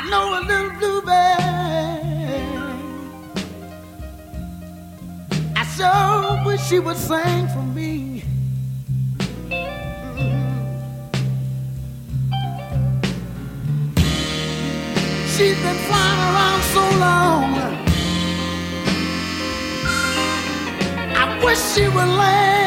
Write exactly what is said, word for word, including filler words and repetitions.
know a little bluebird. I sure wish she would sing for me. She's been flying around so long. I wish she would land.